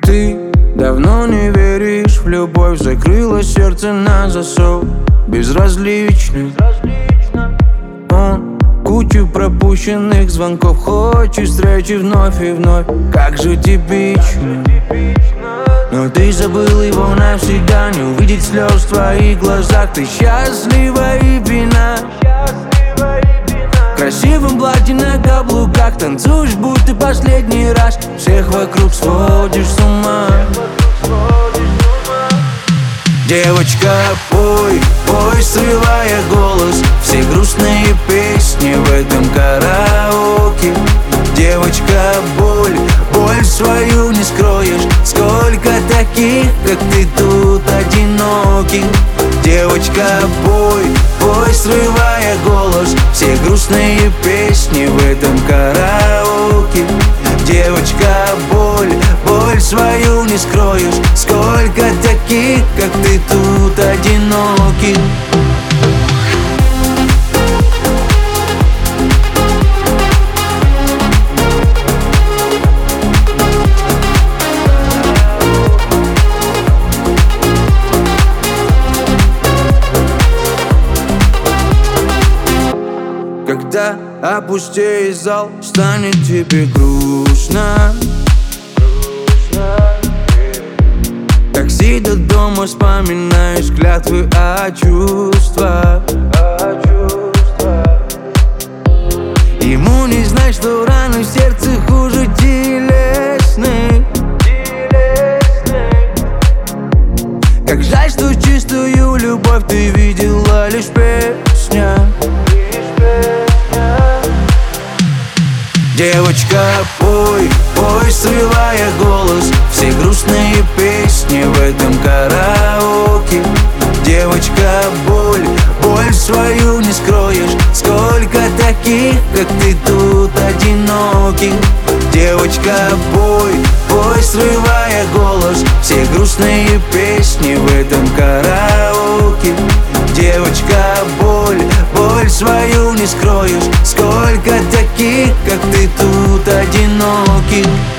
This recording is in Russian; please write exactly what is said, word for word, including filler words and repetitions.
Ты давно не веришь в любовь, закрыла сердце на засов. Безразличный он, кучу пропущенных звонков, хочет встречи вновь и вновь. Как же типично, но ты забыл его навсегда. Не увидеть слез в твоих глазах, ты счастлива и пьяна. В красивом платье на каблуках танцуешь, будто последний раз. Всех вокруг сводишь с ума. Девочка, пой, пой, срывая голос, все грустные песни в этом караоке. Девочка, боль, боль свою не скроешь. Сколько таких, как ты, тут одиноки. Девочка, пой, пой, срывая голос, все грустные песни в этом караоке. Девочка, боль, боль свою не скроешь. Сколько таких, как ты, тут одиноки. Когда опустеет зал, станет тебе грустно. Такси до дома, вспоминаешь клятвы о чувствах. Ему не знать, что раны в сердце хуже телесных. Как жаль, что чистую любовь ты видела лишь песня. Девочка, пой, пой, срывая голос, все грустные песни в этом караоке. Девочка, боль, боль свою не скроешь. Сколько таких, как ты, тут одиноки. Девочка, пой, пой, срывая голос, все грустные песни в этом караоке. Девочка, боль, боль свою не скроешь. Сколько таких, как ты, тут одиноки.